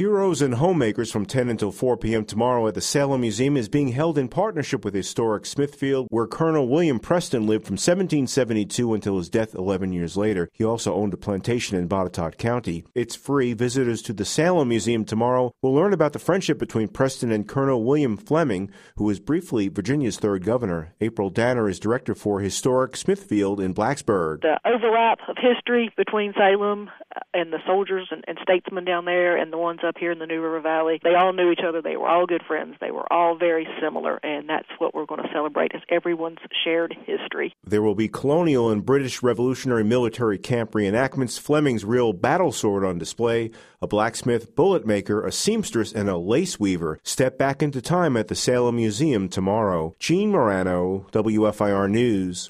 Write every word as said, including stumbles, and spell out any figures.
Heroes and Homemakers from ten until four p.m. tomorrow at the Salem Museum is being held in partnership with historic Smithfield, where Colonel William Preston lived from seventeen seventy-two until his death eleven years later. He also owned a plantation in Botetourt County. It's free. Visitors to the Salem Museum tomorrow will learn about the friendship between Preston and Colonel William Fleming, who was briefly Virginia's third governor. April Danner is director for Historic Smithfield in Blacksburg. The overlap of history between Salem and the soldiers and, and statesmen down there and the ones up here in the New River Valley, they all knew each other. They were all good friends. They were all very similar, and that's what we're going to celebrate, is everyone's shared history. There will be colonial and British Revolutionary military camp reenactments, Fleming's real battle sword on display, a blacksmith, bullet maker, a seamstress, and a lace weaver. Step back into time at the Salem Museum tomorrow. Gene Morano, W F I R News.